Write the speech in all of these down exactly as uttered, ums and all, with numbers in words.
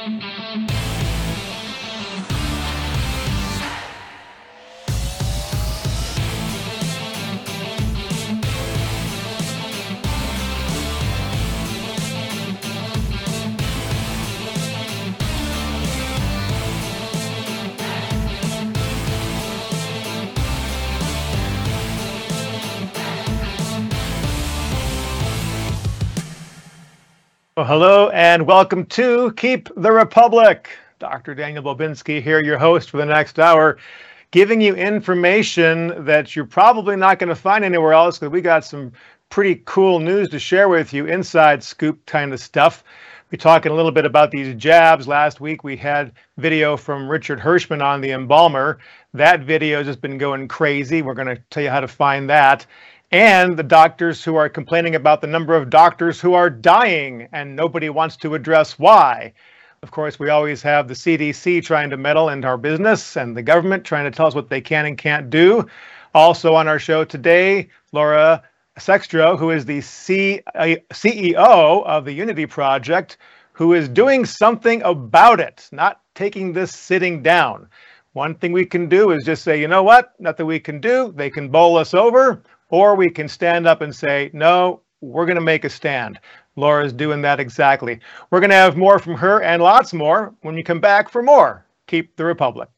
Well, hello and welcome to Keep the Republic. Doctor Daniel Bobinski here, your host for the next hour, giving you information that you're probably not going to find anywhere else because we got some pretty cool news to share with you, inside scoop kind of stuff. We're talking a little bit about these jabs. Last week we had video from Richard Hirschman on the embalmer. That video has just been going crazy. We're going to tell you how to find that. And the doctors who are complaining about the number of doctors who are dying and nobody wants to address why. Of course, we always have the C D C trying to meddle into our business and the government trying to tell us what they can and can't do. Also on our show today, Laura Sextro, who is the C E O of the Unity Project, who is doing something about it, not taking this sitting down. One thing we can do is just say, you know what, nothing we can do. They can bowl us over. Or we can stand up and say, no, we're going to make a stand. Laura's doing that exactly. We're going to have more from her and lots more when you come back for more. Keep the Republic.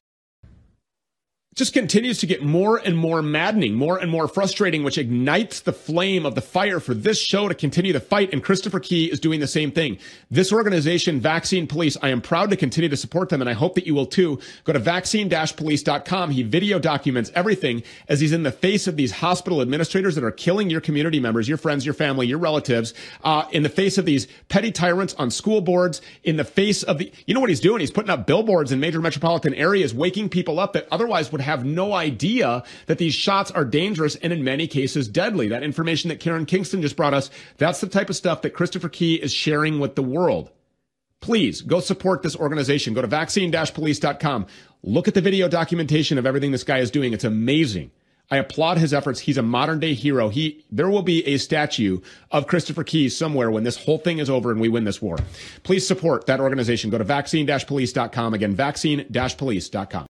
Just continues to get more and more maddening, more and more frustrating, which ignites the flame of the fire for this show to continue the fight. And Christopher Key is doing the same thing. This organization, Vaccine Police, I am proud to continue to support them, and I hope that you will too. Go to vaccine dash police dot com. He video documents everything as he's in the face of these hospital administrators that are killing your community members, your friends, your family, your relatives, uh, in the face of these petty tyrants on school boards, in the face of the, you know what he's doing? He's putting up billboards in major metropolitan areas, waking people up that otherwise would have no idea that these shots are dangerous and in many cases deadly. That information that Karen Kingston just brought us, that's the type of stuff that Christopher Key is sharing with the world. Please go support this organization. Go to vaccine dash police dot com. Look at the video documentation of everything this guy is doing. It's amazing. I applaud his efforts. He's a modern day hero. He, there will be a statue of Christopher Key somewhere when this whole thing is over and we win this war. Please support that organization. Go to vaccine dash police dot com. Again, vaccine dash police dot com.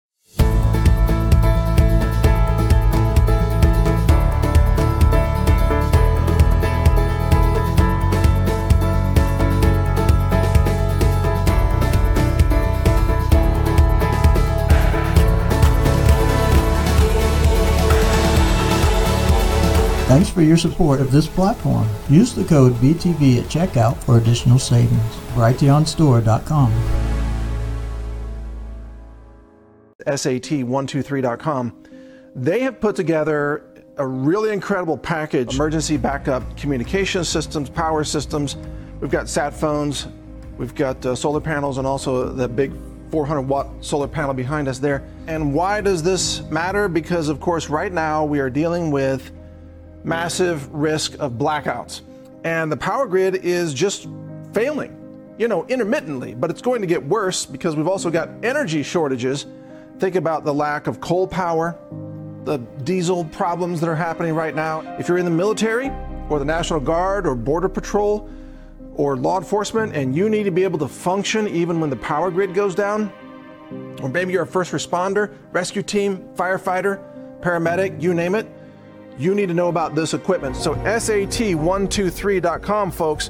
Thanks for your support of this platform. Use the code B T V at checkout for additional savings. Brighteon store dot com. S A T one two three dot com. They have put together a really incredible package. Emergency backup communication systems, power systems. We've got sat phones. We've got uh, solar panels and also the big four hundred watt solar panel behind us there. And why does this matter? Because of course right now we are dealing with massive risk of blackouts. And the power grid is just failing, you know, intermittently, but it's going to get worse because we've also got energy shortages. Think about the lack of coal power, the diesel problems that are happening right now. If you're in the military or the National Guard or Border Patrol or law enforcement and you need to be able to function even when the power grid goes down, or maybe you're a first responder, rescue team, firefighter, paramedic, you name it, you need to know about this equipment. So S A T one two three dot com, folks.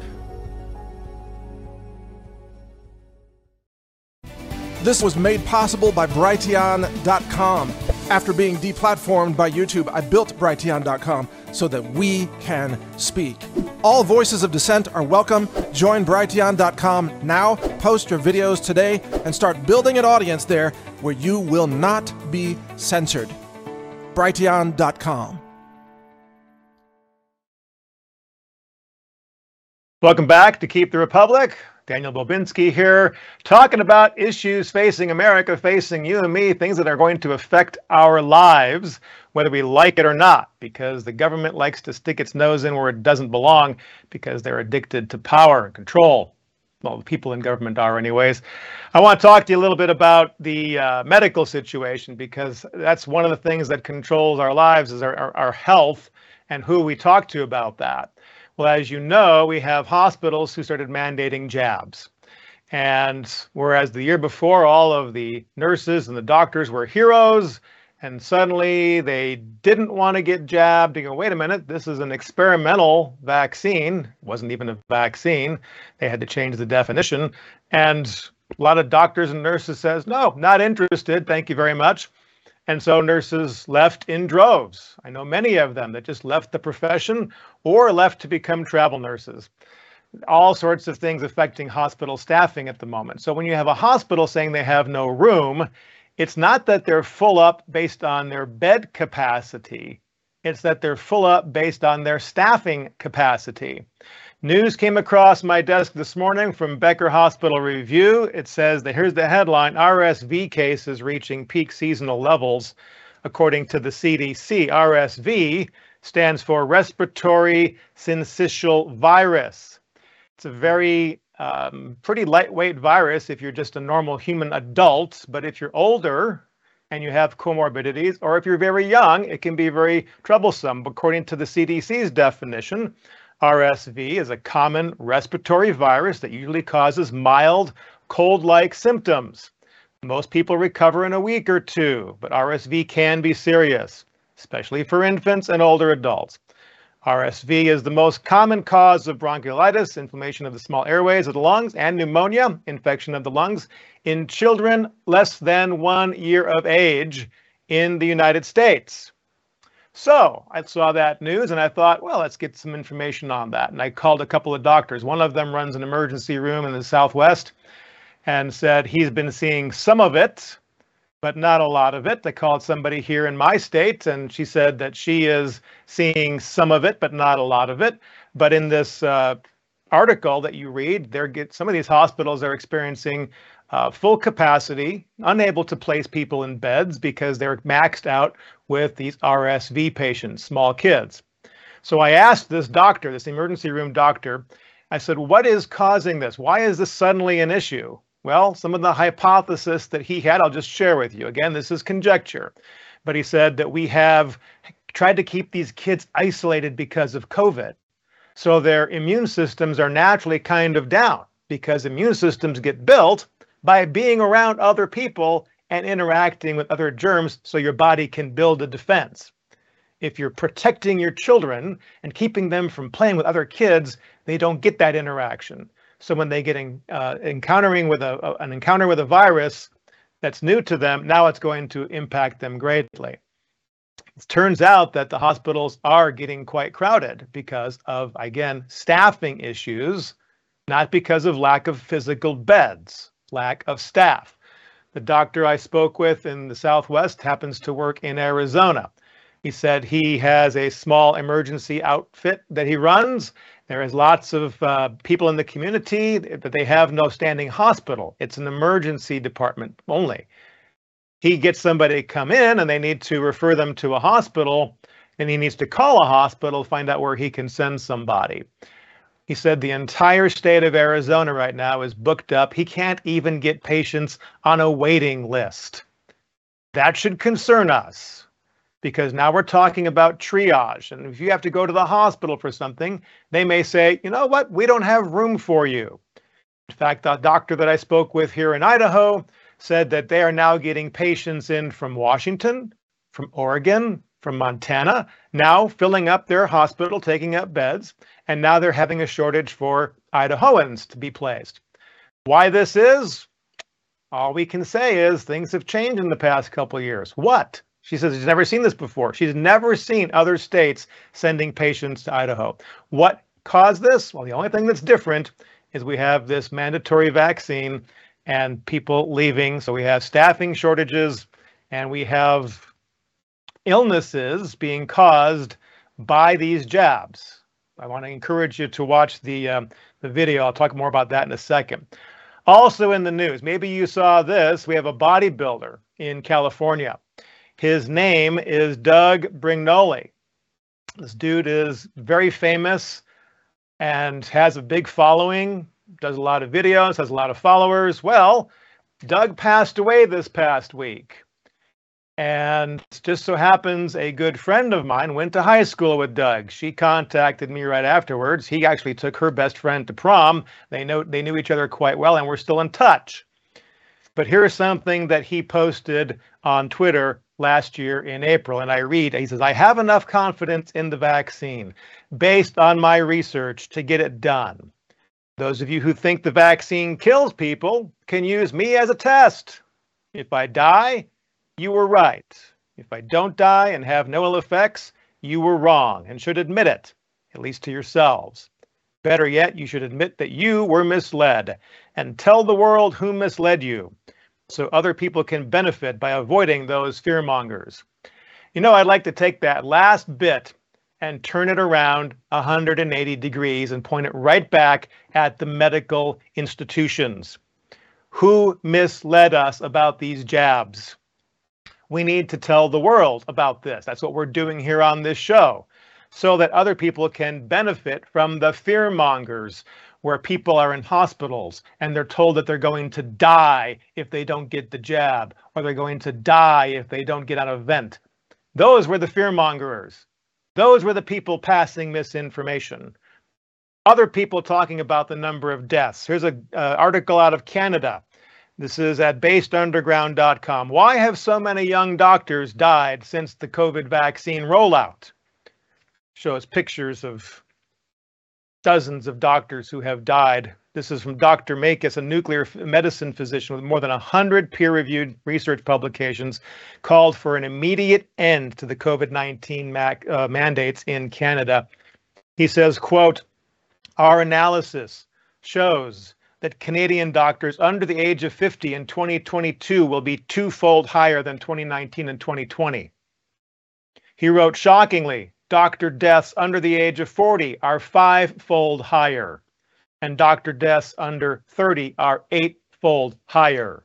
This was made possible by Brighteon dot com. After being deplatformed by YouTube, I built Brighteon dot com so that we can speak. All voices of dissent are welcome. Join Brighteon dot com now, post your videos today, and start building an audience there where you will not be censored. Brighteon dot com. Welcome back to Keep the Republic. Daniel Bobinski here, talking about issues facing America, facing you and me, things that are going to affect our lives, whether we like it or not, because the government likes to stick its nose in where it doesn't belong because they're addicted to power and control. Well, the people in government are anyways. I want to talk to you a little bit about the uh, medical situation, because that's one of the things that controls our lives is our, our, our health and who we talk to about that. Well, as you know, we have hospitals who started mandating jabs. And whereas the year before, all of the nurses and the doctors were heroes, and suddenly they didn't want to get jabbed. You go, wait a minute, this is an experimental vaccine. It wasn't even a vaccine. They had to change the definition. And a lot of doctors and nurses says, no, not interested. Thank you very much. And so nurses left in droves. I know many of them that just left the profession or left to become travel nurses. All sorts of things affecting hospital staffing at the moment. So when you have a hospital saying they have no room, it's not that they're full up based on their bed capacity. It's that they're full up based on their staffing capacity. News came across my desk this morning from Becker Hospital Review. It says that here's the headline: R S V cases reaching peak seasonal levels, according to the C D C. R S V stands for respiratory syncytial virus. It's a very um, pretty lightweight virus if you're just a normal human adult, but if you're older and you have comorbidities, or if you're very young, it can be very troublesome. According to the C D C's definition, R S V is a common respiratory virus that usually causes mild cold-like symptoms. Most people recover in a week or two, but R S V can be serious, especially for infants and older adults. R S V is the most common cause of bronchiolitis, inflammation of the small airways of the lungs, and pneumonia, infection of the lungs, in children less than one year of age in the United States. So I saw that news and I thought, well, let's get some information on that. And I called a couple of doctors. One of them runs an emergency room in the Southwest and said he's been seeing some of it, but not a lot of it. I called somebody here in my state, and she said that she is seeing some of it, but not a lot of it. But in this uh, article that you read, there get some of these hospitals are experiencing uh, full capacity, unable to place people in beds because they're maxed out with these R S V patients, small kids. So I asked this doctor, this emergency room doctor, I said, what is causing this? Why is this suddenly an issue? Well, some of the hypothesis that he had, I'll just share with you. Again, this is conjecture. But he said that we have tried to keep these kids isolated because of COVID. So their immune systems are naturally kind of down because immune systems get built by being around other people and interacting with other germs so your body can build a defense. If you're protecting your children and keeping them from playing with other kids, they don't get that interaction. So when they get in, uh, encountering with a, a, an encounter with a virus that's new to them, now it's going to impact them greatly. It turns out that the hospitals are getting quite crowded because of, again, staffing issues, not because of lack of physical beds, lack of staff. The doctor I spoke with in the Southwest happens to work in Arizona. He said he has a small emergency outfit that he runs. There is lots of uh, people in the community, but they have no standing hospital. It's an emergency department only. He gets somebody to come in and they need to refer them to a hospital, and he needs to call a hospital, find out where he can send somebody. He said the entire state of Arizona right now is booked up. He can't even get patients on a waiting list. That should concern us, because now we're talking about triage. And if you have to go to the hospital for something, they may say, you know what, we don't have room for you. In fact, the doctor that I spoke with here in Idaho said that they are now getting patients in from Washington, from Oregon, from Montana, now filling up their hospital, taking up beds, and now they're having a shortage for Idahoans to be placed. Why this is? All we can say is things have changed in the past couple of years. What? She says she's never seen this before. She's never seen other states sending patients to Idaho. What caused this? Well, the only thing that's different is we have this mandatory vaccine and people leaving. So we have staffing shortages and we have illnesses being caused by these jabs. I want to encourage you to watch the, um, the video. I'll talk more about that in a second. Also in the news, maybe you saw this, we have a bodybuilder in California. His name is Doug Brignoli. This dude is very famous and has a big following, does a lot of videos, has a lot of followers. Well, Doug passed away this past week. And it just so happens a good friend of mine went to high school with Doug. She contacted me right afterwards. He actually took her best friend to prom. They know they knew each other quite well, and we're still in touch. But here's something that he posted on Twitter last year in April, and I read, he says, "I have enough confidence in the vaccine based on my research to get it done. Those of you who think the vaccine kills people can use me as a test. If I die, you were right. If I don't die and have no ill effects, you were wrong and should admit it, at least to yourselves. Better yet, you should admit that you were misled and tell the world who misled you so other people can benefit by avoiding those fearmongers." You know, I'd like to take that last bit and turn it around one hundred eighty degrees and point it right back at the medical institutions. Who misled us about these jabs? We need to tell the world about this. That's what we're doing here on this show, so that other people can benefit from the fear mongers, where people are in hospitals and they're told that they're going to die if they don't get the jab, or they're going to die if they don't get out of vent. Those were the fear mongers. Those were the people passing misinformation. Other people talking about the number of deaths. Here's an uh, article out of Canada. This is at based underground dot com. Why have so many young doctors died since the COVID vaccine rollout? Shows pictures of dozens of doctors who have died. This is from Doctor Makis, a nuclear medicine physician with more than one hundred peer-reviewed research publications, called for an immediate end to the COVID nineteen mac, uh, mandates in Canada. He says, quote, "Our analysis shows that Canadian doctors under the age of fifty in twenty twenty-two will be twofold higher than twenty nineteen and twenty twenty. He wrote, shockingly, doctor deaths under the age of forty are five-fold higher, and doctor deaths under thirty are eight-fold higher.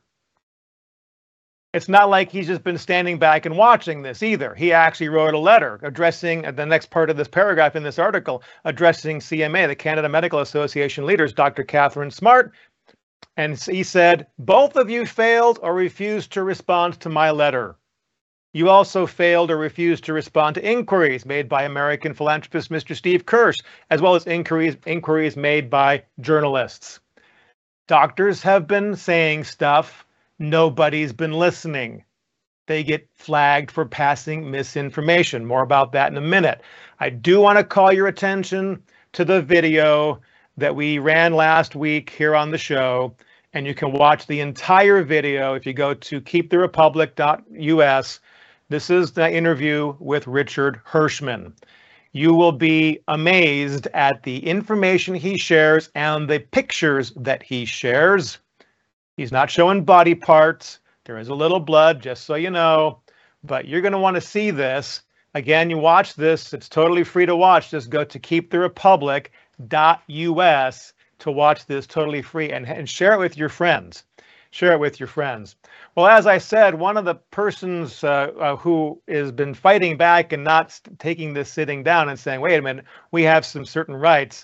It's not like he's just been standing back and watching this either. He actually wrote a letter addressing, the next part of this paragraph in this article, addressing C M A, the Canada Medical Association leaders, Doctor Catherine Smart, and he said, both of you failed or refused to respond to my letter. You also failed or refused to respond to inquiries made by American philanthropist Mister Steve Kirsch, as well as inquiries, inquiries made by journalists. Doctors have been saying stuff. Nobody's been listening. They get flagged for passing misinformation. More about that in a minute. I do want to call your attention to the video that we ran last week here on the show, and you can watch the entire video if you go to keep the republic dot U S. This is the interview with Richard Hirschman. You will be amazed at the information he shares and the pictures that he shares. He's not showing body parts. There is a little blood, just so you know, but you're going to want to see this. Again, you watch this. It's totally free to watch. Just go to keep the republic dot U S to watch this totally free, and, and share it with your friends. Share it with your friends. Well, as I said, one of the persons uh, uh, who has been fighting back and not st- taking this sitting down and saying, wait a minute, we have some certain rights,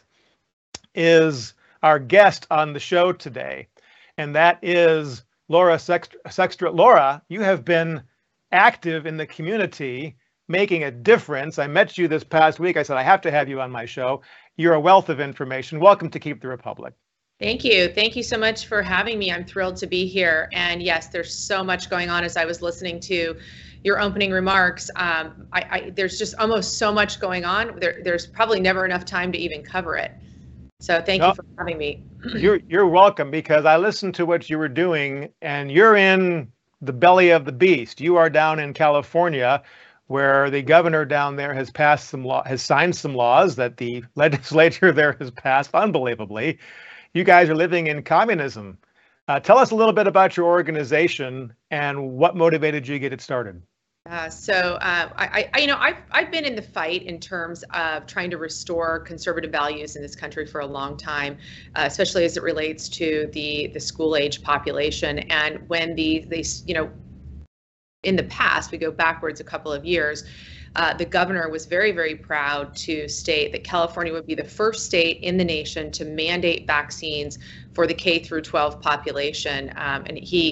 is our guest on the show today. And that is Laura Sextra. Laura, you have been active in the community, making a difference. I met you this past week. I said, I have to have you on my show. You're a wealth of information. Welcome to Keep the Republic. Thank you. Thank you so much for having me. I'm thrilled to be here. And yes, there's so much going on. As I was listening to your opening remarks, um, I, I, there's just almost so much going on. There, there's probably never enough time to even cover it. So thank no, you for having me. you're you're welcome, because I listened to what you were doing, and you're in the belly of the beast. You are down in California, where the governor down there has passed some law, has signed some laws that the legislature there has passed, unbelievably. You guys are living in communism. Uh, tell us a little bit about your organization and what motivated you to get it started. Uh, so uh, I, I, you know, I've I've been in the fight in terms of trying to restore conservative values in this country for a long time, uh, especially as it relates to the the school age population. And when the they you know, in the past, we go backwards a couple of years, uh, the governor was very very proud to state that California would be the first state in the nation to mandate vaccines for the K through twelve population, um, and he.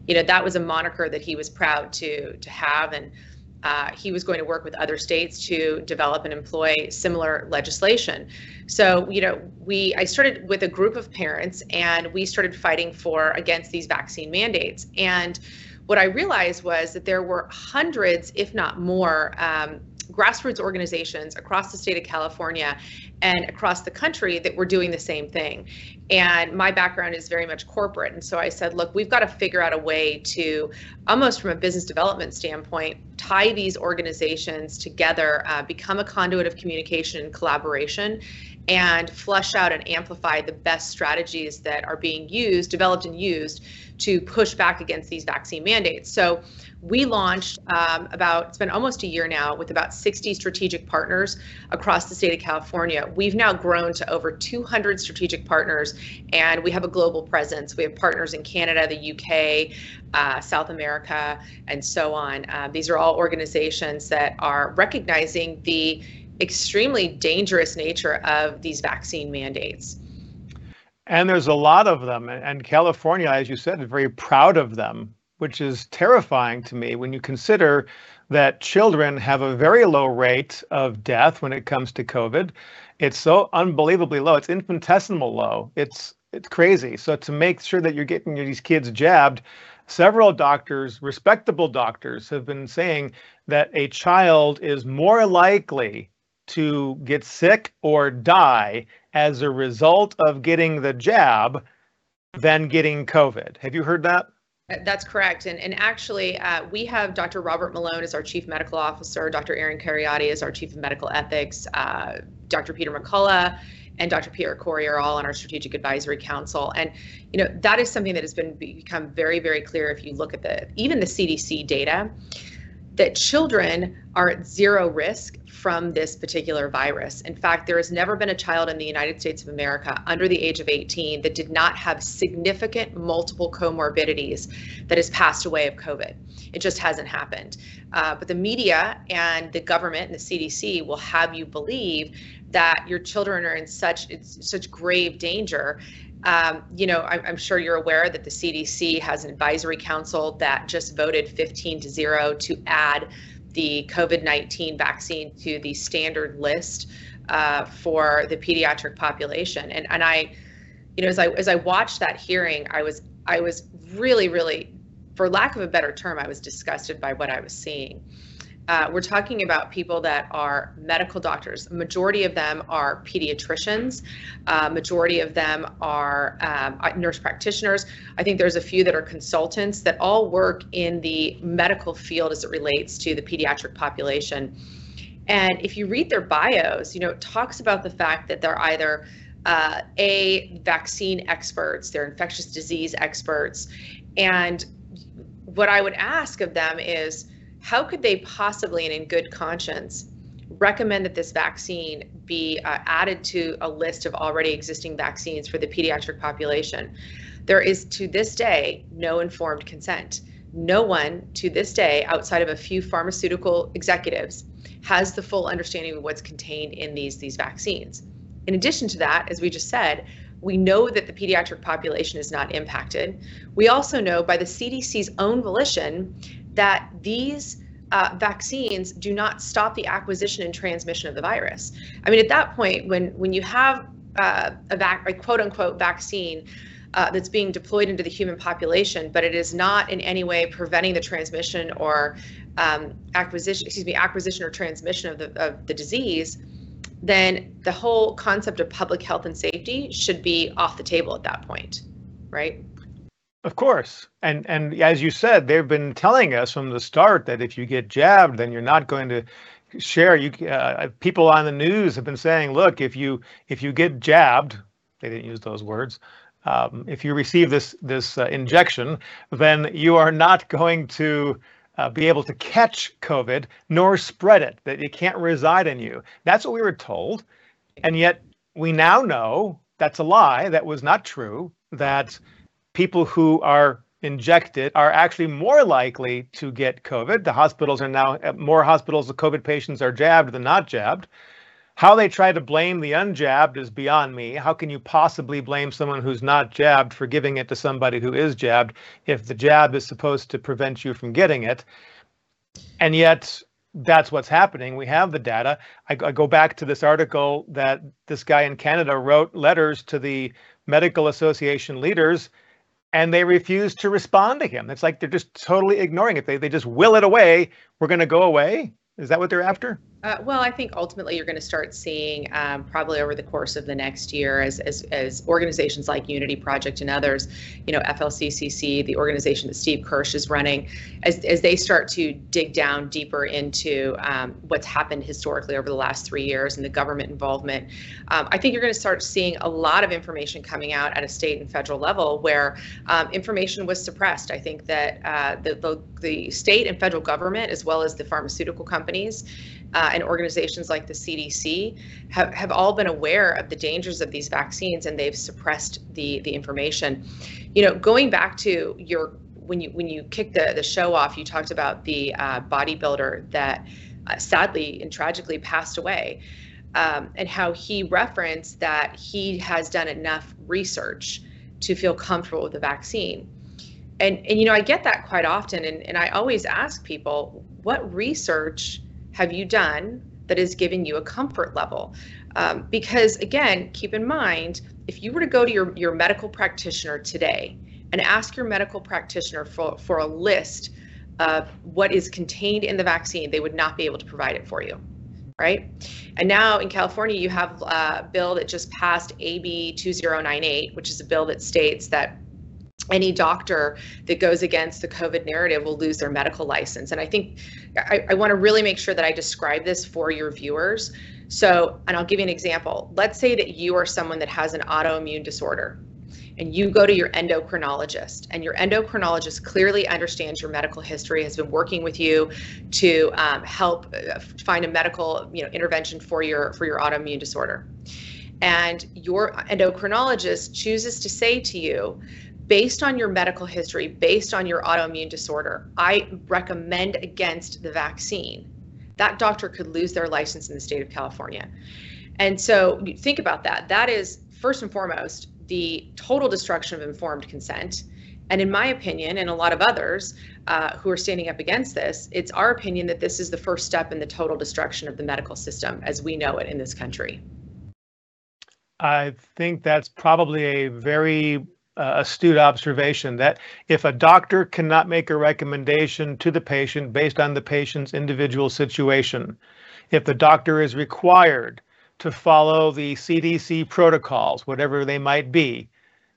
you know, that was a moniker that he was proud to to have, and uh, he was going to work with other states to develop and employ similar legislation. So, you know, we I started with a group of parents, and we started fighting for against these vaccine mandates. And what I realized was that there were hundreds, if not more, um, grassroots organizations across the state of California and across the country that were doing the same thing. And my background is very much corporate. And so I said, look, we've got to figure out a way to, almost from a business development standpoint, tie these organizations together, uh, become a conduit of communication and collaboration, and flush out and amplify the best strategies that are being used, developed and used to push back against these vaccine mandates. So we launched um, about, it's been almost a year now, with about sixty strategic partners across the state of California. We've now grown to over two hundred strategic partners, and we have a global presence. We have partners in Canada, the U K, uh, South America, and so on. Uh, these are all organizations that are recognizing the extremely dangerous nature of these vaccine mandates. And there's a lot of them. And California, as you said, is very proud of them, which is terrifying to me when you consider that children have a very low rate of death when it comes to COVID. It's so unbelievably low. It's infinitesimal low. It's it's crazy. So to make sure that you're getting these kids jabbed, several doctors, respectable doctors, have been saying that a child is more likely to get sick or die as a result of getting the jab than getting COVID. Have you heard that? That's correct. And, and actually, uh, we have Doctor Robert Malone as our Chief Medical Officer, Doctor Aaron Kheriaty as our Chief of Medical Ethics, uh, Doctor Peter McCullough, and Doctor Pierre Corey are all on our Strategic Advisory Council. And, you know, that is something that has been become very, very clear if you look at the even the C D C data, that children are at zero risk from this particular virus. In fact, there has never been a child in the United States of America under the age of eighteen that did not have significant multiple comorbidities that has passed away of COVID. It just hasn't happened. Uh, but the media and the government and the C D C will have you believe that your children are in such it's such grave danger. Um, you know, I'm, I'm sure you're aware that the C D C has an advisory council that just voted fifteen to zero to add the COVID nineteen vaccine to the standard list uh, for the pediatric population. And and I, you know, as I as I watched that hearing, I was I was really, really, for lack of a better term, I was disgusted by what I was seeing. Uh, we're talking about people that are medical doctors. A majority of them are pediatricians. Uh, majority of them are um, nurse practitioners. I think there's a few that are consultants that all work in the medical field as it relates to the pediatric population. And if you read their bios, you know, it talks about the fact that they're either uh, A, vaccine experts, they're infectious disease experts. And what I would ask of them is, how could they possibly, and in good conscience, recommend that this vaccine be uh, added to a list of already existing vaccines for the pediatric population? There is, to this day, no informed consent. No one, to this day, outside of a few pharmaceutical executives, has the full understanding of what's contained in these, these vaccines. In addition to that, as we just said, we know that the pediatric population is not impacted. We also know by the C D C's own volition that these uh, vaccines do not stop the acquisition and transmission of the virus. I mean, at that point, when when you have uh, a, vac- a quote unquote vaccine uh, that's being deployed into the human population, but it is not in any way preventing the transmission or um, acquisition, excuse me, acquisition or transmission of the of the disease, then the whole concept of public health and safety should be off the table at that point, right? Of course. And and as you said, they've been telling us from the start that if you get jabbed, then you're not going to share. You uh, people on the news have been saying, look, if you if you get jabbed, they didn't use those words. Um, if you receive this this uh, injection, then you are not going to uh, be able to catch COVID nor spread it, that it can't reside in you. That's what we were told. And yet we now know that's a lie. That was not true, that people who are injected are actually more likely to get COVID. The hospitals are now, more hospitals, the COVID patients are jabbed than not jabbed. How they try to blame the unjabbed is beyond me. How can you possibly blame someone who's not jabbed for giving it to somebody who is jabbed if the jab is supposed to prevent you from getting it? And yet, that's what's happening. We have the data. I, I go back to this article that this guy in Canada wrote letters to the medical association leaders, and they refuse to respond to him. It's like they're just totally ignoring it. They, they just will it away. We're going to go away. Is that what they're after? Uh, well, I think ultimately you're going to start seeing um, probably over the course of the next year as, as as organizations like Unity Project and others, you know, F L C C C, the organization that Steve Kirsch is running, as, as they start to dig down deeper into um, what's happened historically over the last three years and the government involvement, um, I think you're going to start seeing a lot of information coming out at a state and federal level where um, information was suppressed. I think that uh, the, the, the state and federal government, as well as the pharmaceutical companies, Uh, and organizations like the C D C have, have all been aware of the dangers of these vaccines, and they've suppressed the the information. You know, going back to your when you when you kicked the the show off, you talked about the uh, bodybuilder that uh, sadly and tragically passed away, um, and how he referenced that he has done enough research to feel comfortable with the vaccine. And and you know, I get that quite often, and and I always ask people, what research have you done that has given you a comfort level? Um, because again, keep in mind, if you were to go to your, your medical practitioner today and ask your medical practitioner for, for a list of what is contained in the vaccine, they would not be able to provide it for you, right? And now in California, you have a bill that just passed, A B two zero nine eight, which is a bill that states that any doctor that goes against the COVID narrative will lose their medical license. And I think I, I want to really make sure that I describe this for your viewers. So, and I'll give you an example. Let's say that you are someone that has an autoimmune disorder and you go to your endocrinologist, and your endocrinologist clearly understands your medical history, has been working with you to um, help find a medical, you know, intervention for your for your autoimmune disorder. And your endocrinologist chooses to say to you, based on your medical history, based on your autoimmune disorder, I recommend against the vaccine. That doctor could lose their license in the state of California. And so think about that. That is, first and foremost, the total destruction of informed consent. And in my opinion, and a lot of others uh, who are standing up against this, it's our opinion that this is the first step in the total destruction of the medical system as we know it in this country. I think that's probably a very Uh, astute observation, that if a doctor cannot make a recommendation to the patient based on the patient's individual situation, if the doctor is required to follow the C D C protocols, whatever they might be,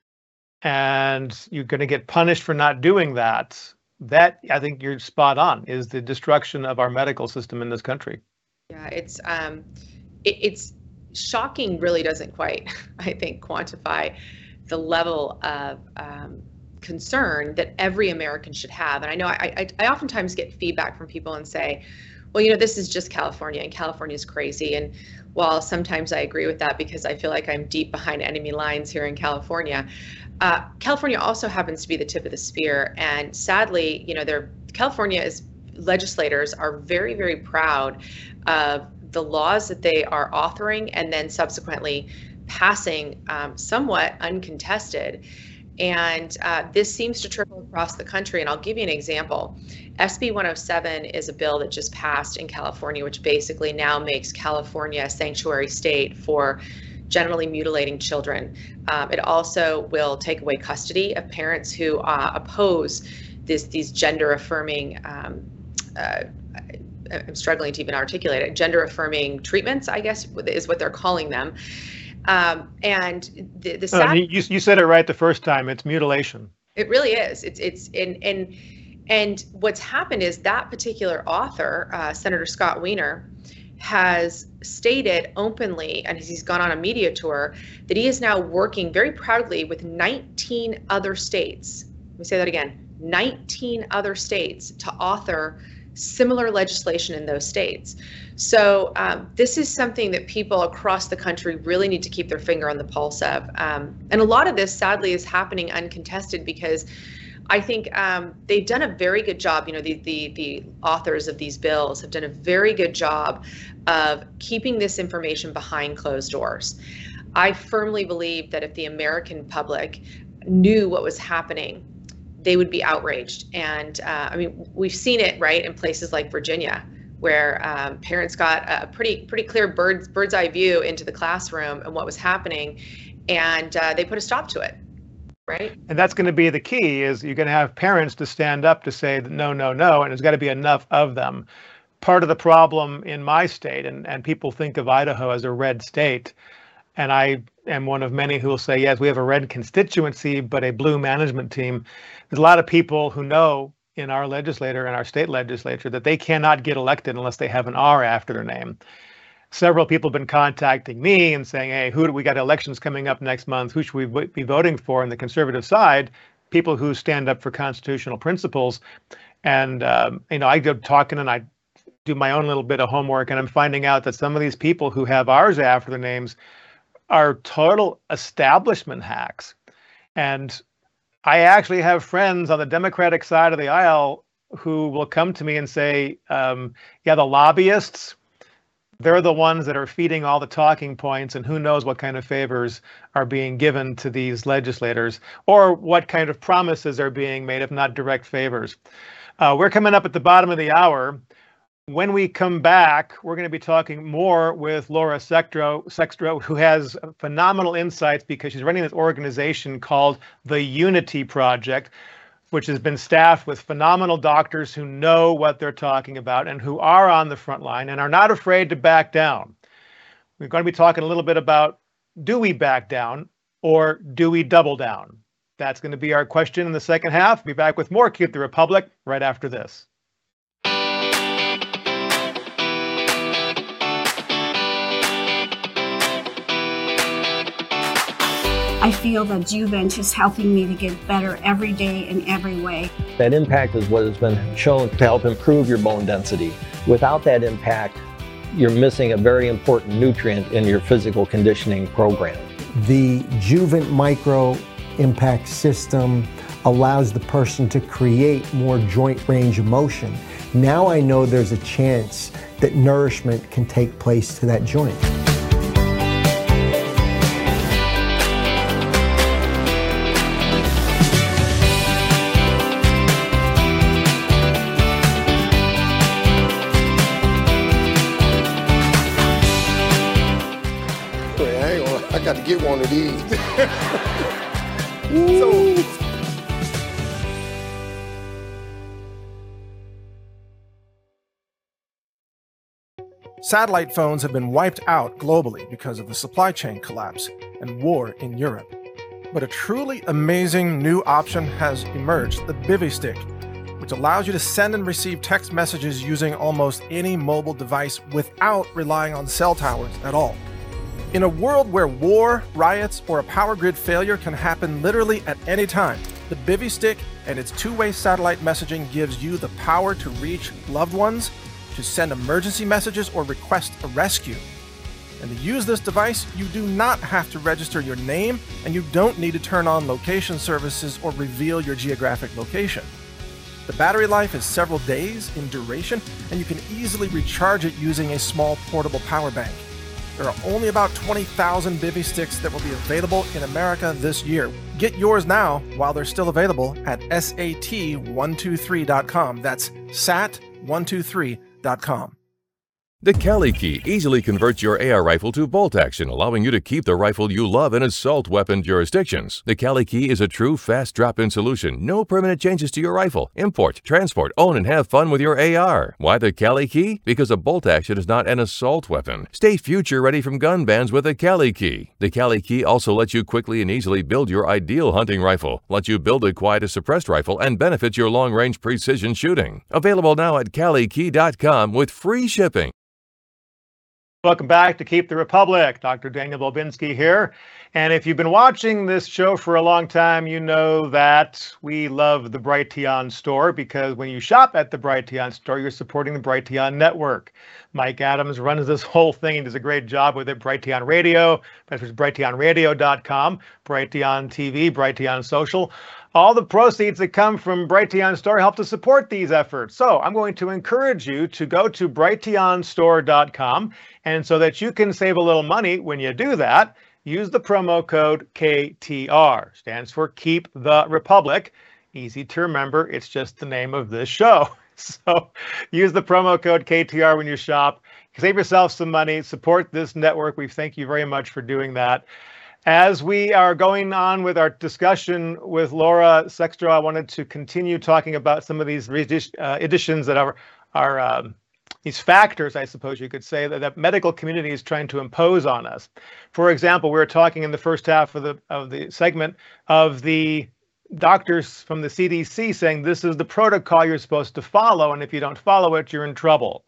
and you're going to get punished for not doing that, that, I think you're spot on, is the destruction of our medical system in this country. Yeah, it's um, it, it's shocking, really doesn't quite, I think, quantify the level of um, concern that every American should have. And I know I, I, I oftentimes get feedback from people and say, well, you know, this is just California and California is crazy. And while sometimes I agree with that because I feel like I'm deep behind enemy lines here in California, uh, California also happens to be the tip of the spear. And sadly, you know, they're, California's legislators are very, very proud of the laws that they are authoring and then subsequently passing um, somewhat uncontested. And uh, this seems to trickle across the country. And I'll give you an example. S B one oh seven is a bill that just passed in California, which basically now makes California a sanctuary state for genitally mutilating children. Um, it also will take away custody of parents who uh, oppose this, these gender affirming, um, uh, I'm struggling to even articulate it, gender affirming treatments, I guess is what they're calling them. Um, and the, the sad, oh, you, you said it right the first time. It's mutilation. It really is. It's it's and and and what's happened is that particular author, uh, Senator Scott Wiener, has stated openly, and he's gone on a media tour, that he is now working very proudly with nineteen other states. Let me say that again: nineteen other states to author similar legislation in those states. So um, this is something that people across the country really need to keep their finger on the pulse of. Um, and a lot of this, sadly, is happening uncontested because I think um, they've done a very good job. You know, the, the the authors of these bills have done a very good job of keeping this information behind closed doors. I firmly believe that if the American public knew what was happening, they would be outraged. And uh, I mean, we've seen it, right, in places like Virginia, where um, parents got a pretty pretty clear bird's bird's eye view into the classroom and what was happening, and uh, they put a stop to it. Right. And that's going to be the key, is you're going to have parents to stand up to say that no, no, no, and there's got to be enough of them. Part of the problem in my state, and, and people think of Idaho as a red state, and I am one of many who will say, yes, we have a red constituency, but a blue management team. There's a lot of people who know in our legislature and our state legislature that they cannot get elected unless they have an R after their name. Several people have been contacting me and saying, hey, who do we got elections coming up next month? Who should we be voting for on the conservative side? People who stand up for constitutional principles. And, um, you know, I go talking and I do my own little bit of homework, and I'm finding out that some of these people who have R's after their names are total establishment hacks. And I actually have friends on the Democratic side of the aisle who will come to me and say, um, yeah, the lobbyists, they're the ones that are feeding all the talking points, and who knows what kind of favors are being given to these legislators, or what kind of promises are being made, if not direct favors. Uh, we're coming up at the bottom of the hour. When we come back, we're going to be talking more with Laura Sextro, Sextro, who has phenomenal insights because she's running this organization called the Unity Project, which has been staffed with phenomenal doctors who know what they're talking about and who are on the front line and are not afraid to back down. We're going to be talking a little bit about, do we back down or do we double down? That's going to be our question in the second half. We'll be back with more Keep the Republic right after this. I feel that Juvent is helping me to get better every day in every way. That impact is what has been shown to help improve your bone density. Without that impact, you're missing a very important nutrient in your physical conditioning program. The Juvent Micro Impact System allows the person to create more joint range of motion. Now I know there's a chance that nourishment can take place to that joint. I got to get one of these. So, satellite phones have been wiped out globally because of the supply chain collapse and war in Europe. But a truly amazing new option has emerged, the Bivy-Stick, which allows you to send and receive text messages using almost any mobile device without relying on cell towers at all. In a world where war, riots, or a power grid failure can happen literally at any time, the Bivy-Stick and its two-way satellite messaging gives you the power to reach loved ones, to send emergency messages, or request a rescue. And to use this device, you do not have to register your name, and you don't need to turn on location services or reveal your geographic location. The battery life is several days in duration, and you can easily recharge it using a small portable power bank. There are only about twenty thousand Bivy-Sticks that will be available in America this year. Get yours now while they're still available at S A T one two three dot com. That's S A T one two three dot com. The Cali Key easily converts your A R rifle to bolt action, allowing you to keep the rifle you love in assault weapon jurisdictions. The Cali Key is a true fast drop-in solution. No permanent changes to your rifle. Import, transport, own, and have fun with your A R. Why the Cali Key? Because a bolt action is not an assault weapon. Stay future ready from gun bans with the Cali Key. The Cali Key also lets you quickly and easily build your ideal hunting rifle, lets you build a quiet as suppressed rifle, and benefits your long-range precision shooting. Available now at cali key dot com with free shipping. Welcome back to Keep the Republic. Doctor Daniel Bobinski here. And if you've been watching this show for a long time, you know that we love the Brighteon store, because when you shop at the Brighteon store, you're supporting the Brighteon network. Mike Adams runs this whole thing and does a great job with it. Brighteon Radio, that's brighteon radio dot com, Brighteon T V, Brighteon Social. All the proceeds that come from Brighteon Store help to support these efforts. So I'm going to encourage you to go to brighteon store dot com, and so that you can save a little money when you do that, use the promo code K T R. Stands for Keep the Republic. Easy to remember, it's just the name of this show. So use the promo code K T R when you shop. Save yourself some money, support this network. We thank you very much for doing that. As we are going on with our discussion with Laura Sextro, I wanted to continue talking about some of these uh, additions that are, are um, these factors, I suppose you could say, that the medical community is trying to impose on us. For example, we were talking in the first half of the of the segment of the doctors from the C D C saying this is the protocol you're supposed to follow, and if you don't follow it, you're in trouble.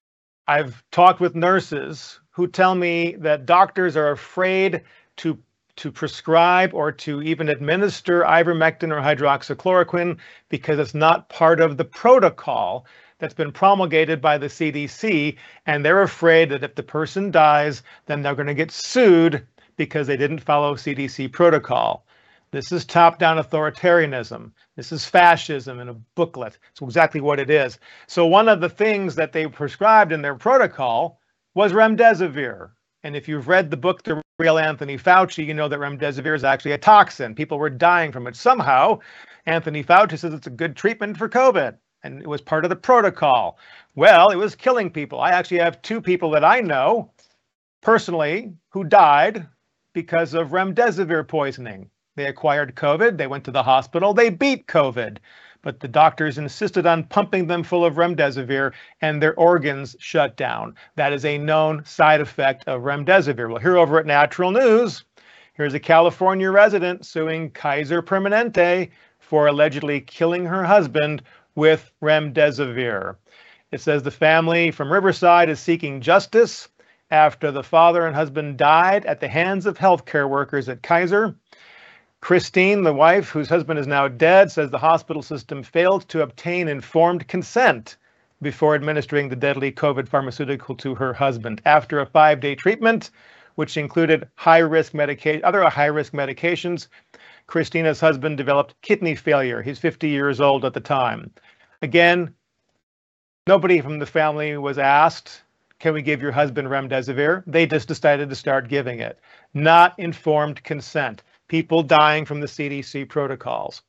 I've talked with nurses who tell me that doctors are afraid to to prescribe or to even administer ivermectin or hydroxychloroquine because it's not part of the protocol that's been promulgated by the C D C, and they're afraid that if the person dies, then they're going to get sued because they didn't follow C D C protocol. This is top-down authoritarianism. This is fascism in a booklet. It's exactly what it is. So one of the things that they prescribed in their protocol was remdesivir. And if you've read the book, The Real Anthony Fauci, you know that remdesivir is actually a toxin. People were dying from it. Somehow, Anthony Fauci says it's a good treatment for COVID, and it was part of the protocol. Well, it was killing people. I actually have two people that I know personally who died because of remdesivir poisoning. They acquired COVID, they went to the hospital, they beat COVID, but the doctors insisted on pumping them full of remdesivir and their organs shut down. That is a known side effect of remdesivir. Well, here over at Natural News, here's a California resident suing Kaiser Permanente for allegedly killing her husband with remdesivir. It says the family from Riverside is seeking justice after the father and husband died at the hands of healthcare workers at Kaiser. Christine, the wife, whose husband is now dead, says the hospital system failed to obtain informed consent before administering the deadly COVID pharmaceutical to her husband. After a five-day treatment, which included high-risk medication, other high-risk medications, Christina's husband developed kidney failure. He's fifty years old at the time. Again, nobody from the family was asked, can we give your husband remdesivir? They just decided to start giving it. Not informed consent. People dying from the C D C protocols.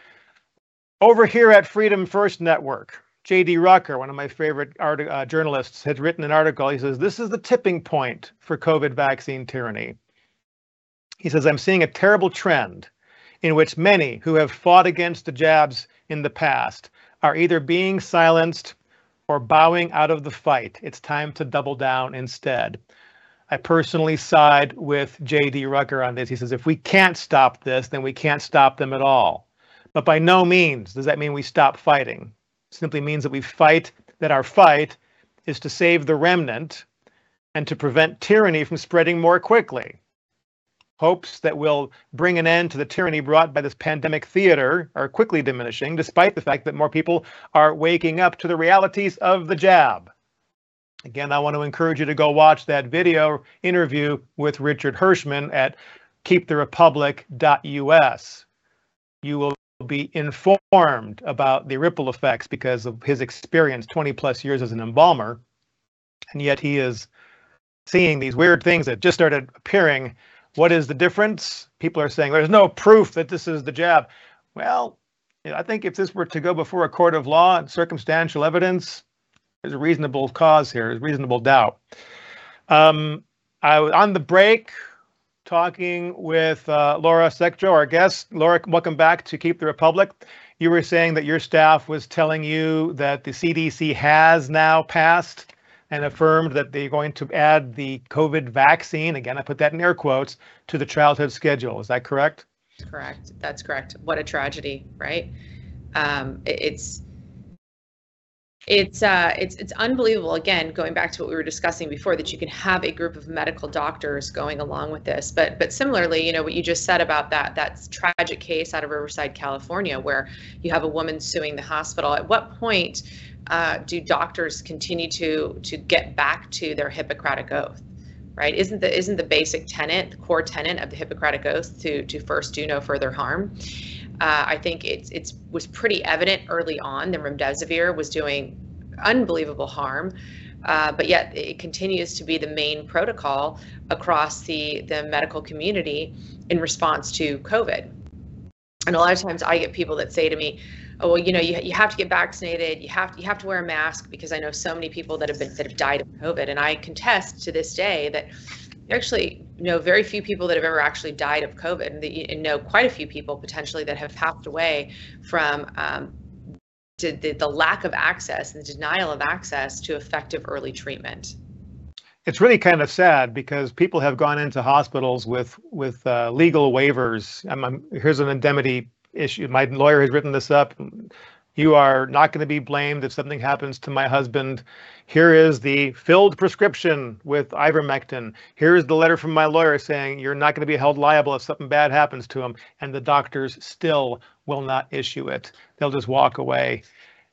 Over here at Freedom First Network, J D Rucker, one of my favorite art, uh, journalists, had written an article. He says, this is the tipping point for COVID vaccine tyranny. He says, I'm seeing a terrible trend in which many who have fought against the jabs in the past are either being silenced or bowing out of the fight. It's time to double down instead. I personally side with J D Rucker on this. He says, if we can't stop this, then we can't stop them at all. But by no means does that mean we stop fighting. It simply means that we fight, that our fight is to save the remnant and to prevent tyranny from spreading more quickly. Hopes that will bring an end to the tyranny brought by this pandemic theater are quickly diminishing, despite the fact that more people are waking up to the realities of the jab. Again, I want to encourage you to go watch that video interview with Richard Hirschman at keep the republic dot U S. You will be informed about the ripple effects because of his experience, twenty plus years as an embalmer. And yet he is seeing these weird things that just started appearing. What is the difference? People are saying there's no proof that this is the jab. Well, I think if this were to go before a court of law and circumstantial evidence, there's a reasonable cause here, there's reasonable doubt. Um, I was on the break talking with uh, Laura Sextro, our guest. Laura, welcome back to Keep the Republic. You were saying that your staff was telling you that the C D C has now passed and affirmed that they're going to add the COVID vaccine, again, I put that in air quotes, to the childhood schedule. Is that correct? Correct. That's correct. What a tragedy, right? Um, it, it's It's uh, it's it's unbelievable. Again, going back to what we were discussing before, that you can have a group of medical doctors going along with this. But but similarly, you know what you just said about that that tragic case out of Riverside, California, where you have a woman suing the hospital. At what point uh, do doctors continue to to get back to their Hippocratic oath? Right? Isn't the isn't the basic tenet, the core tenet of the Hippocratic oath to to first do no further harm? Uh, I think it's it's was pretty evident early on that remdesivir was doing unbelievable harm, uh, but yet it continues to be the main protocol across the the medical community in response to COVID. And a lot of times I get people that say to me, oh, well, you know, you, you have to get vaccinated, you have to, you have to wear a mask, because I know so many people that have been that have died of COVID. And I contest to this day that I actually know very few people that have ever actually died of COVID, and, the, and know quite a few people potentially that have passed away from um, the, the, the lack of access and the denial of access to effective early treatment. It's really kind of sad, because people have gone into hospitals with with uh, legal waivers. I'm, I'm, here's an indemnity issue. My lawyer has written this up. You are not going to be blamed if something happens to my husband. Here is the filled prescription with ivermectin. Here is the letter from my lawyer saying you're not going to be held liable if something bad happens to him. And the doctors still will not issue it. They'll just walk away.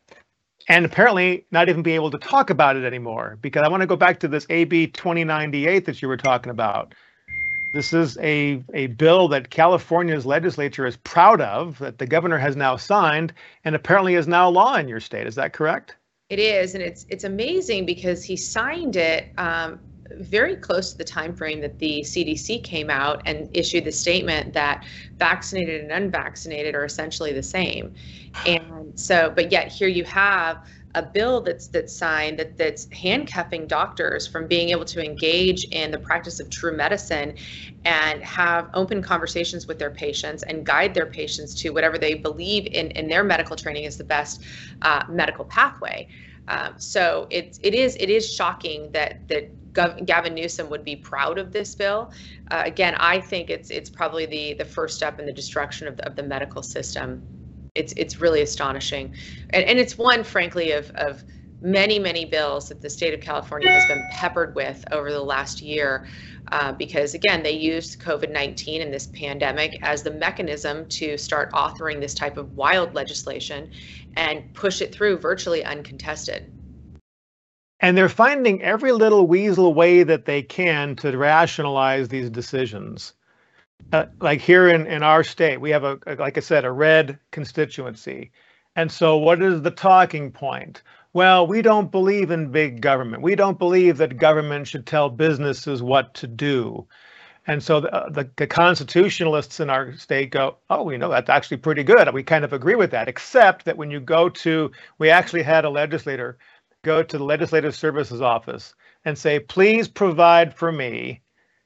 And apparently not even be able to talk about it anymore, because I want to go back to this A B twenty ninety-eight that you were talking about. This is a, a bill that California's legislature is proud of, that the governor has now signed, and apparently is now law in your state. Is that correct? It is, and it's it's amazing because he signed it um, very close to the time frame that the C D C came out and issued the statement that vaccinated and unvaccinated are essentially the same. And so, but yet here you have a bill that's that's signed that that's handcuffing doctors from being able to engage in the practice of true medicine and have open conversations with their patients and guide their patients to whatever they believe in in their medical training is the best uh, medical pathway. Um, so it it is it is shocking that that Gavin Newsom would be proud of this bill. Uh, again, I think it's it's probably the the first step in the destruction of the, of the medical system. It's it's really astonishing, and and it's one, frankly, of of many many bills that the state of California has been peppered with over the last year, uh, because again they used COVID nineteen and this pandemic as the mechanism to start authoring this type of wild legislation and push it through virtually uncontested. And they're finding every little weasel way that they can to rationalize these decisions. Uh, like here in, in our state, we have, a, a like I said, a red constituency. And so what is the talking point? Well, we don't believe in big government. We don't believe that government should tell businesses what to do. And so the, the, the constitutionalists in our state go, oh, you know, that's actually pretty good. We kind of agree with that, except that when you go to, we actually had a legislator go to the Legislative Services Office and say, please provide for me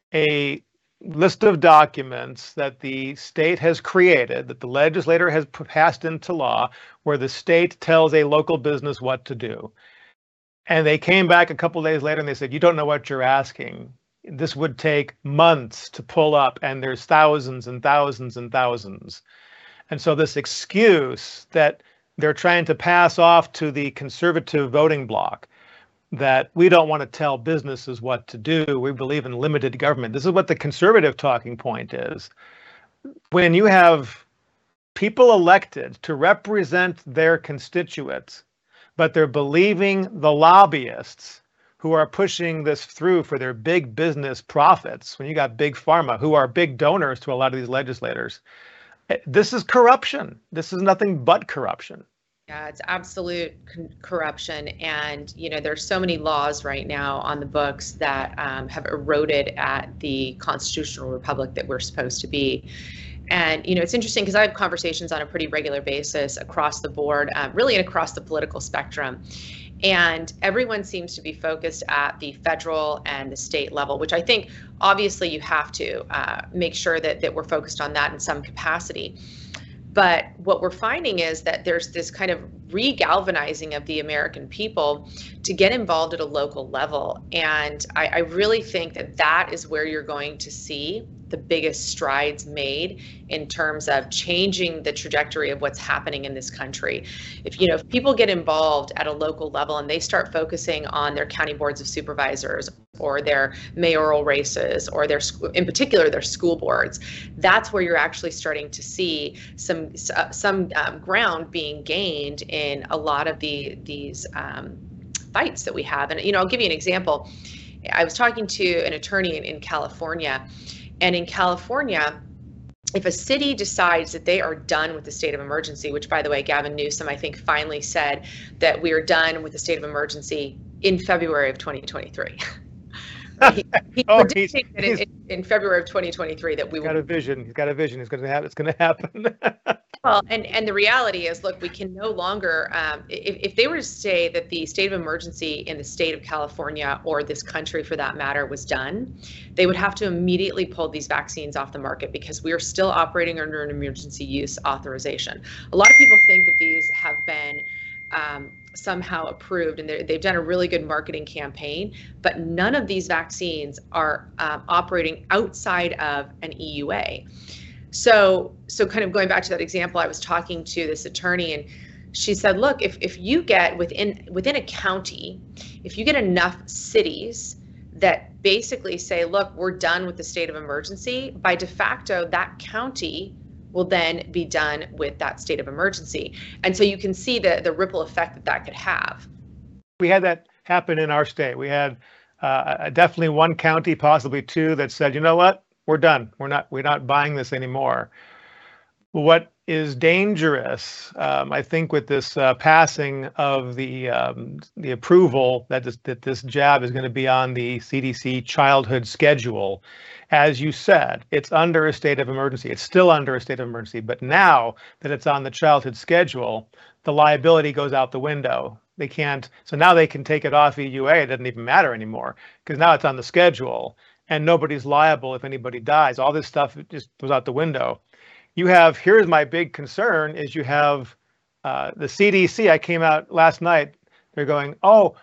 a list of documents that the state has created, that the legislator has passed into law, where the state tells a local business what to do. And they came back a couple of days later and they said, you don't know what you're asking. This would take months to pull up, and there's thousands and thousands and thousands. And so this excuse that they're trying to pass off to the conservative voting bloc, that we don't want to tell businesses what to do, we believe in limited government. This is what the conservative talking point is. When you have people elected to represent their constituents, but they're believing the lobbyists who are pushing this through for their big business profits, when you got big pharma, who are big donors to a lot of these legislators, this is corruption. This is nothing but corruption. Yeah, it's absolute con- corruption. And, you know, there's so many laws right now on the books that um, have eroded at the constitutional republic that we're supposed to be. And, you know, it's interesting because I have conversations on a pretty regular basis across the board, uh, really across the political spectrum. And everyone seems to be focused at the federal and the state level, which I think obviously you have to uh, make sure that, that we're focused on that in some capacity. But what we're finding is that there's this kind of re-galvanizing of the American people to get involved at a local level. And I, I really think that that is where you're going to see the biggest strides made in terms of changing the trajectory of what's happening in this country. If you know, if people get involved at a local level and they start focusing on their county boards of supervisors or their mayoral races or their, in particular, their school boards, that's where you're actually starting to see some uh, some um, ground being gained in a lot of the these um, fights that we have. And you know, I'll give you an example. I was talking to an attorney in, in California. And in California, if a city decides that they are done with the state of emergency, which, by the way, Gavin Newsom, I think, finally said that we are done with the state of emergency in February of twenty twenty-three. he he oh, predicted he's, that he's, in, in February of twenty twenty-three that we got will. a vision. He's got a vision. It's going to happen. It's going to happen. Well, and, and the reality is, look, we can no longer, um, if, if they were to say that the state of emergency in the state of California, or this country for that matter, was done, they would have to immediately pull these vaccines off the market, because we are still operating under an emergency use authorization. A lot of people think that these have been um, somehow approved, and they've done a really good marketing campaign, but none of these vaccines are um, operating outside of an E U A. So, so kind of going back to that example, I was talking to this attorney, and she said, look, if, if you get within within a county, if you get enough cities that basically say, look, we're done with the state of emergency, by de facto, that county will then be done with that state of emergency. And so you can see the, the ripple effect that that could have. We had that happen in our state. We had uh, definitely one county, possibly two, that said, you know what? We're done. We're not. We're not buying this anymore. What is dangerous, um, I think, with this uh, passing of the um, the approval that this, that this jab is going to be on the C D C childhood schedule, as you said, it's under a state of emergency. It's still under a state of emergency, but now that it's on the childhood schedule, the liability goes out the window. They can't. So now they can take it off E U A. It doesn't even matter anymore, because now it's on the schedule. And nobody's liable if anybody dies. All this stuff just goes out the window. You have, here's my big concern, is you have uh, the C D C. I came out last night. They're going, oh,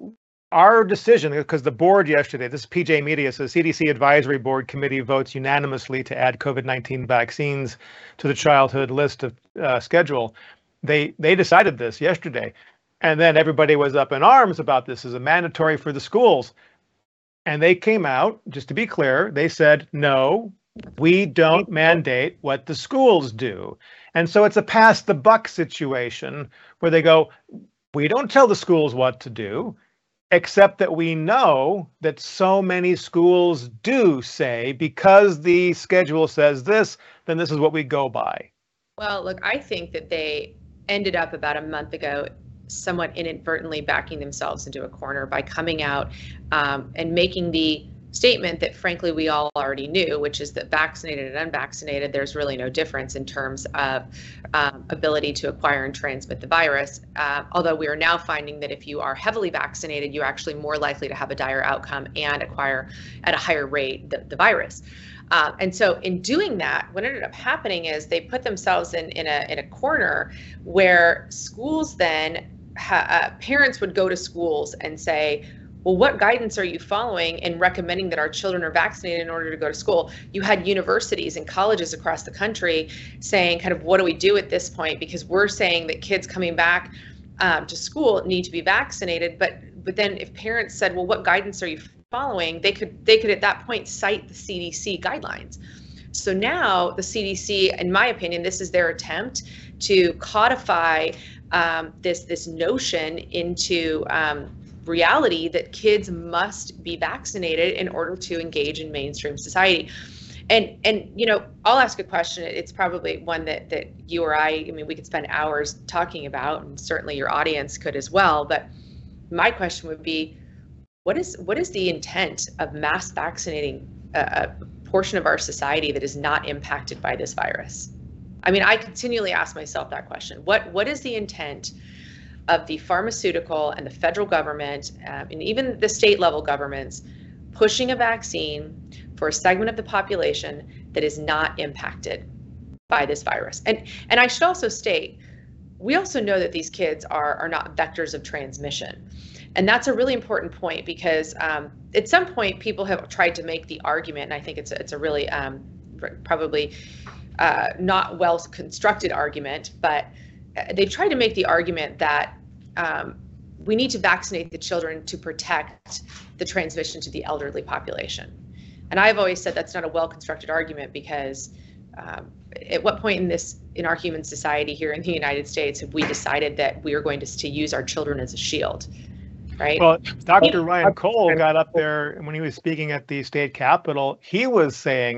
our decision, because the board yesterday, this is P J Media, so the C D C Advisory Board Committee votes unanimously to add COVID nineteen vaccines to the childhood list of uh, schedule. They, they decided this yesterday. And then everybody was up in arms about this as a mandatory for the schools. And they came out, just to be clear, they said, no, we don't mandate what the schools do. And so it's a pass the buck situation where they go, we don't tell the schools what to do, except that we know that so many schools do say, because the schedule says this, then this is what we go by. Well, look, I think that they ended up about a month ago somewhat inadvertently backing themselves into a corner by coming out um, and making the statement that, frankly, we all already knew, which is that vaccinated and unvaccinated, there's really no difference in terms of um, ability to acquire and transmit the virus. Uh, although we are now finding that if you are heavily vaccinated, you're actually more likely to have a dire outcome and acquire at a higher rate the, the virus. Uh, and so in doing that, what ended up happening is they put themselves in, in, a, in a corner where schools then, ha- uh, parents would go to schools and say, well, what guidance are you following in recommending that our children are vaccinated in order to go to school? You had universities and colleges across the country saying, kind of, what do we do at this point? Because we're saying that kids coming back um, to school need to be vaccinated. But but then if parents said, well, what guidance are you following? They could they could at that point cite the C D C guidelines. So now the C D C, in my opinion, this is their attempt to codify um, this this notion into um, reality that kids must be vaccinated in order to engage in mainstream society. And and you know, I'll ask a question. It's probably one that that you or I, I mean, we could spend hours talking about, and certainly your audience could as well. But my question would be, what is what is the intent of mass vaccinating a, a portion of our society that is not impacted by this virus? I mean, I continually ask myself that question. What what is the intent of the pharmaceutical and the federal government, um, and even the state level governments, pushing a vaccine for a segment of the population that is not impacted by this virus? And and I should also state, we also know that these kids are are not vectors of transmission. And that's a really important point, because um, at some point people have tried to make the argument, and I think it's a, it's a really um, probably uh, not well constructed argument, but they've tried to make the argument that um, we need to vaccinate the children to protect the transmission to the elderly population. And I've always said that's not a well-constructed argument, because um, at what point in this, in our human society here in the United States, have we decided that we are going to, to use our children as a shield, right? Well, Doctor Ryan Cole got up there when he was speaking at the state capitol. He was saying,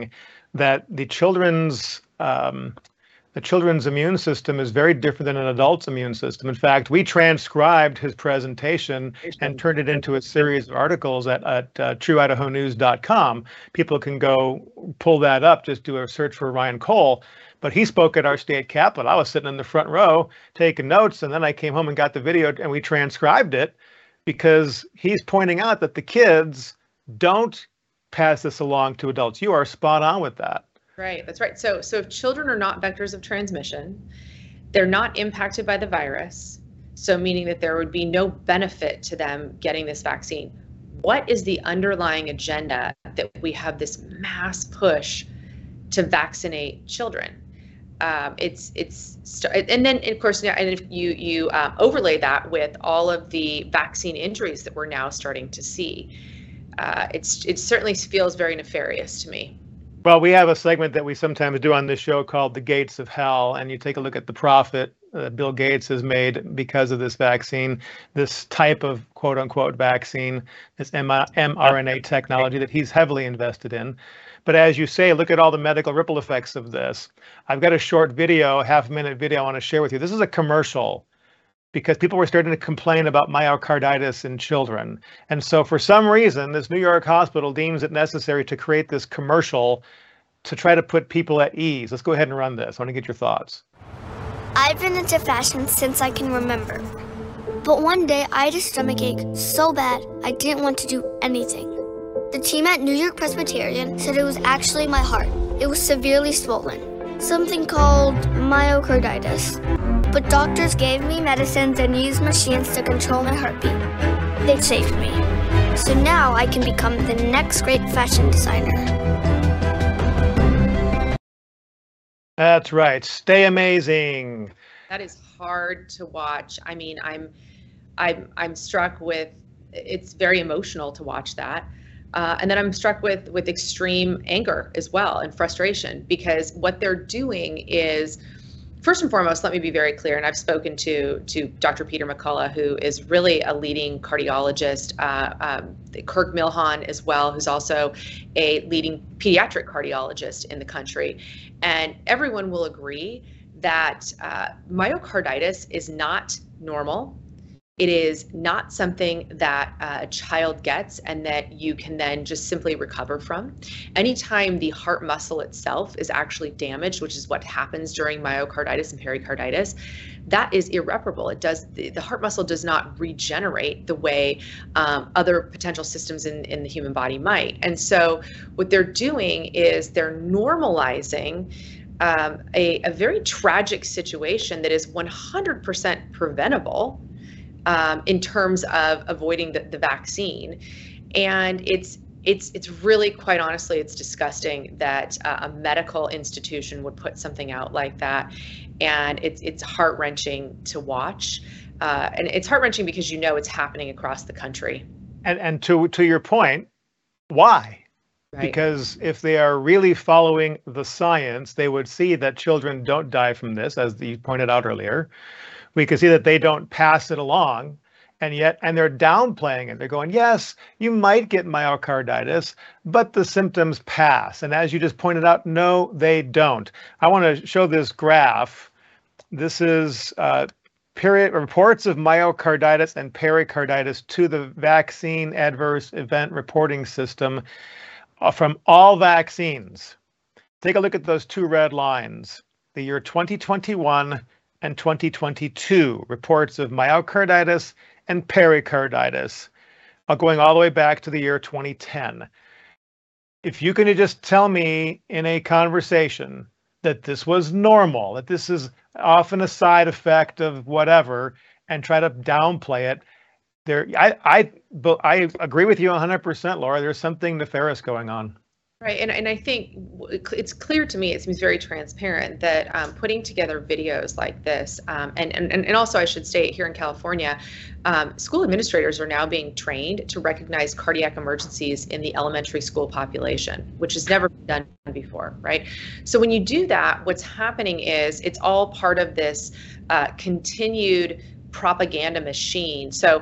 that the children's um, the children's immune system is very different than an adult's immune system. In fact, we transcribed his presentation and turned it into a series of articles at, at uh, true idaho news dot com. People can go pull that up, just do a search for Ryan Cole. But he spoke at our state capitol. I was sitting in the front row taking notes, and then I came home and got the video and we transcribed it, because he's pointing out that the kids don't pass this along to adults. You are spot on with that. Right, that's right. So, so if children are not vectors of transmission, they're not impacted by the virus, so meaning that there would be no benefit to them getting this vaccine. What is the underlying agenda that we have this mass push to vaccinate children? Um, it's it's and then of course, and if you you um, overlay that with all of the vaccine injuries that we're now starting to see, uh, it's it certainly feels very nefarious to me. Well, we have a segment that we sometimes do on this show called The Gates of Hell, and you take a look at the profit uh, Bill Gates has made because of this vaccine, this type of quote unquote vaccine, this mRNA technology that he's heavily invested in. But as you say, look at all the medical ripple effects of this. I've got a short video, a half minute video I want to share with you. This is a commercial because people were starting to complain about myocarditis in children. And so for some reason, this New York hospital deems it necessary to create this commercial to try to put people at ease. Let's go ahead and run this. I want to get your thoughts. I've been into fashion since I can remember. But one day I had a stomach ache so bad I didn't want to do anything. The team at New York Presbyterian said it was actually my heart. It was severely swollen, something called myocarditis. But doctors gave me medicines and used machines to control my heartbeat. They saved me. So now I can become the next great fashion designer. That's right. Stay amazing. That is hard to watch. I mean, I'm, I'm, I'm struck with. It's very emotional to watch that, uh, and then I'm struck with with extreme anger as well and frustration, because what they're doing is. First and foremost, let me be very clear, and I've spoken to to Doctor Peter McCullough, who is really a leading cardiologist, uh, um, Kirk Milhoan as well, who's also a leading pediatric cardiologist in the country. And everyone will agree that uh, myocarditis is not normal. It is not something that uh, a child gets and that you can then just simply recover from. Anytime the heart muscle itself is actually damaged, which is what happens during myocarditis and pericarditis, that is irreparable. It does the, the heart muscle does not regenerate the way um, other potential systems in, in the human body might. And so what they're doing is they're normalizing um, a, a very tragic situation that is one hundred percent preventable. Um, in terms of avoiding the, the vaccine. And it's it's it's really, quite honestly, it's disgusting that uh, a medical institution would put something out like that. And it's it's heart-wrenching to watch. Uh, and it's heart-wrenching because you know it's happening across the country. And and to to your point, why? Right. Because if they are really following the science, they would see that children don't die from this, as you pointed out earlier. We can see that they don't pass it along, and yet, and they're downplaying it. They're going, yes, you might get myocarditis, but the symptoms pass. And as you just pointed out, no, they don't. I want to show this graph. This is uh, period reports of myocarditis and pericarditis to the vaccine adverse event reporting system uh, from all vaccines. Take a look at those two red lines. The year twenty twenty-one and twenty twenty-two reports of myocarditis and pericarditis, uh, going all the way back to the year twenty ten. If you can just tell me in a conversation that this was normal, that this is often a side effect of whatever, and try to downplay it, there, I, I, I agree with you one hundred percent, Laura. There's something nefarious going on. Right, and, and I think it's clear to me, it seems very transparent that um, putting together videos like this, um, and, and, and also I should state here in California, um, school administrators are now being trained to recognize cardiac emergencies in the elementary school population, which has never been done before, right? So when you do that, what's happening is it's all part of this uh, continued propaganda machine. So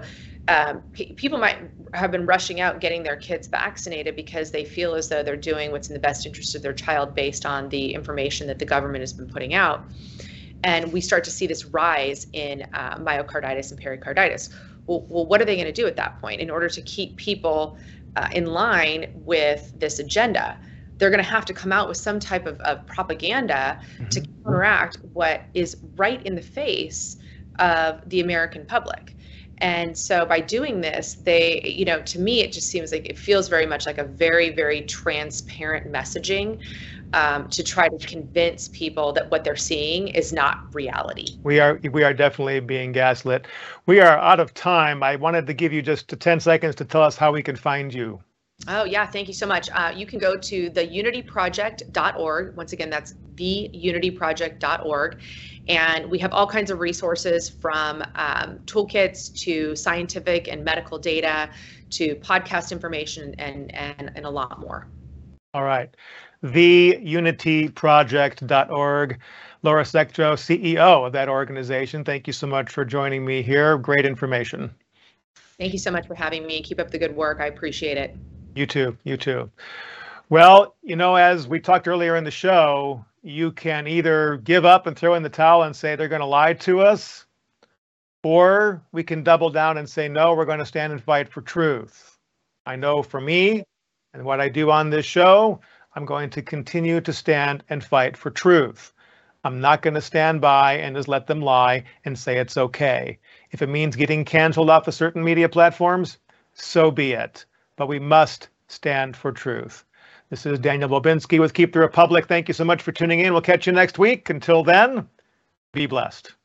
um, pe- people might have been rushing out and getting their kids vaccinated because they feel as though they're doing what's in the best interest of their child based on the information that the government has been putting out. And we start to see this rise in uh, myocarditis and pericarditis. Well, well, what are they going to do at that point in order to keep people uh, in line with this agenda? They're going to have to come out with some type of, of propaganda mm-hmm. to counteract what is right in the face of the American public. And so by doing this, they, you know, to me, it just seems like it feels very much like a very, very transparent messaging um, to try to convince people that what they're seeing is not reality. We are we are definitely being gaslit. We are out of time. I wanted to give you just ten seconds to tell us how we can find you. Oh, yeah. Thank you so much. Uh, you can go to the unity project dot org. Once again, that's the unity project dot org. And we have all kinds of resources from um, toolkits to scientific and medical data to podcast information and, and, and a lot more. All right. the unity project dot org. Laura Sectro, C E O of that organization. Thank you so much for joining me here. Great information. Thank you so much for having me. Keep up the good work. I appreciate it. You too. You too. Well, you know, as we talked earlier in the show, you can either give up and throw in the towel and say they're going to lie to us, or we can double down and say, no, we're going to stand and fight for truth. I know for me and what I do on this show, I'm going to continue to stand and fight for truth. I'm not going to stand by and just let them lie and say it's okay. If it means getting canceled off of certain media platforms, so be it. But we must stand for truth. This is Daniel Bobinski with Keep the Republic. Thank you so much for tuning in. We'll catch you next week. Until then, be blessed.